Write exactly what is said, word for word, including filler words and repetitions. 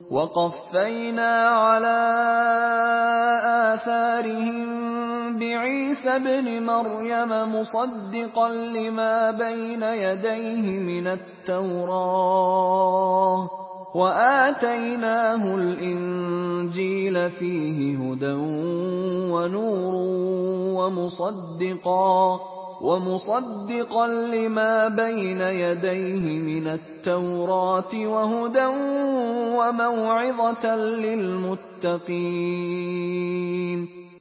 وَقَفَّيْنَا عَلَىٰ آثَارِهِم بِعِيسَى ابْنِ مَرْيَمَ مُصَدِّقًا لِّمَا بَيْنَ يَدَيْهِ مِنَ التَّوْرَاةِ وَآتَيْنَاهُ الْإِنجِيلَ فِيهِ هُدًى وَنُورٌ وَمُصَدِّقًا وَمُصَدِّقًا لِّمَا بَيْنَ يَدَيْهِ مِنَ التَّوْرَاةِ وَهُدًى وَمَوْعِظَةً لِّلْمُتَّقِينَ